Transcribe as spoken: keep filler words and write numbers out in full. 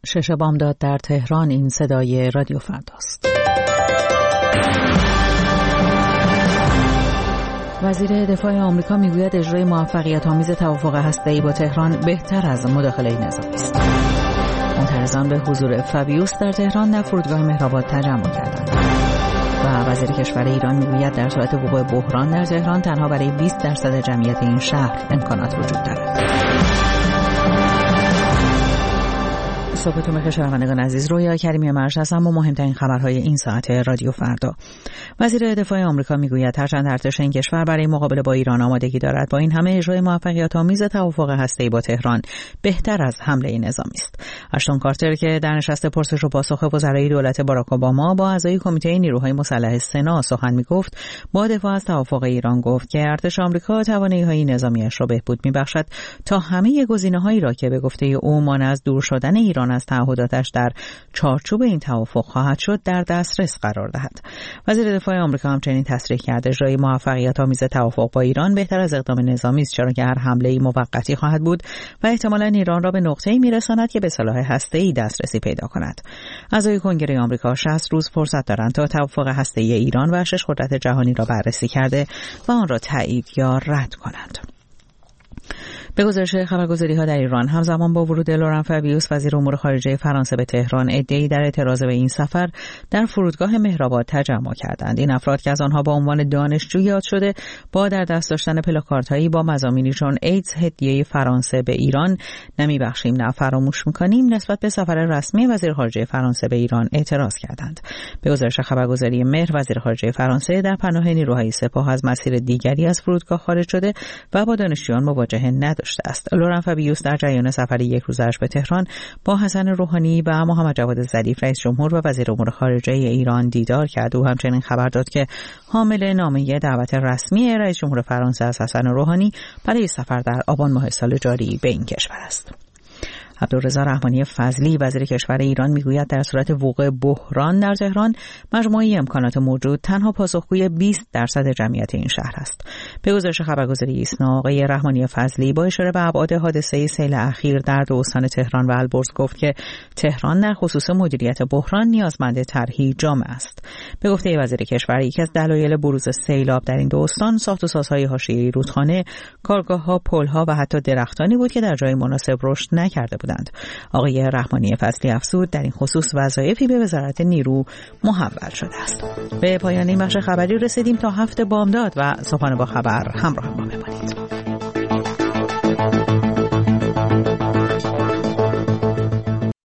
شش بامداد در تهران. این صدای رادیو فرداست. وزیر دفاع آمریکا میگوید اجرای موفقیت‌آمیز توافق هسته‌ای با تهران بهتر از مداخله نظامی است. معترضان به حضور فابیوس در تهران در فرودگاه مهرآباد تجمع کردند. و وزیر کشور ایران میگوید در صورت وقوع بحران در تهران تنها برای بیست درصد جمعیت این شهر امکانات وجود دارد. صبحتون بخیر شنوندگان عزیز. رویا کریمی مرش هستم با مهمترین خبرهای این ساعت رادیو فردا. وزیر دفاع آمریکا میگوید هرچند ارتش این کشور برای مقابله با ایران آمادگی دارد، با این همه اجرای موفقیت‌آمیز توافق هسته‌ای با تهران بهتر از حمله نظامی است. اشتون کارتر که در نشست پرسش و پاسخ وزرای دولت باراک اوباما با اعضای کمیته نیروهای مسلح سنا سخن میگفت، با دفاع از توافق ایران گفت که ارتش آمریکا توانایی‌های نظامی‌اش را بهبود می‌بخشد تا همه گزینه‌هایی را که به گفته او مانع از دور شدن ایران از تعهداتش در چارچوب این توافق خواهد شد در دسترس قرار دهد. وزیر دفاع آمریکا همچنین تصریح کرد اجرای موفقیت‌آمیز توافق با ایران بهتر از اقدام نظامی است، چرا که هر حمله‌ای موقتی خواهد بود و احتمالاً ایران را به نقطه‌ای می‌رساند که به سلاح هسته‌ای دسترسی پیدا کند. اعضای کنگره آمریکا شصت روز فرصت دارند تا توافق هسته‌ای ایران و شش قدرت جهانی را بررسی کرده و آن را تایید یا رد کنند. به گزارش خبرگزاری‌ها در ایران، همزمان با ورود لوران فابیوس وزیر امور خارجه فرانسه به تهران، عده‌ای در اعتراض به این سفر در فرودگاه مهرآباد تجمع کردند. این افراد که از آنها با عنوان دانشجو یاد شده، با در دست داشتن پلاکاردهایی با مضامینی چون ایدز هدیه فرانسه به ایران، نمیبخشیم نه فراموش می‌کنیم، نسبت به سفر رسمی وزیر خارجه فرانسه به ایران اعتراض کردند. به گزارش خبرگزاری مهر، وزیر خارجه فرانسه در پناه نیروهای سپاه از مسیر دیگری از فرودگاه خارج شده و با دانشجویان مواجهه نداشته است. لوران فابیوس در جریان سفر یک روزش به تهران با حسن روحانی و محمد جواد ظریف رئیس جمهور و وزیر امور خارجه ایران دیدار کرد. او همچنین خبر داد که حامل نامه دعوت رسمی رئیس جمهور فرانسه از حسن روحانی برای سفر در آبان ماه سال جاری به این کشور است. عبدالرضا رحمانی فضلی وزیر کشور ایران میگوید در صورت وقوع بحران در تهران مجموعه امکانات موجود تنها پاسخگوی بیست درصد جمعیت این شهر است. به گزارش خبرگزاری ایسنا، آقای رحمانی فضلی با اشاره به ابعاد حادثه سیل اخیر در دو استان تهران و البرز گفت که تهران در خصوص مدیریت بحران نیازمند طرحی جامع است. به گفته وزیر کشور، یکی از دلایل بروز سیلاب در این دو استان ساخت و سازهای حاشیه‌ای رودخانه، کارگاه‌ها، پل‌ها و حتی درختانی بود که در جای مناسب رشد نکرده بودند. آقای رحمانی فضلی افزود در این خصوص وظایفی به وزارت نیرو محول شده است. به پایان این بخش خبری رسیدیم. تا هفته بامداد و صبحانه با خبر همراه ما بمانید.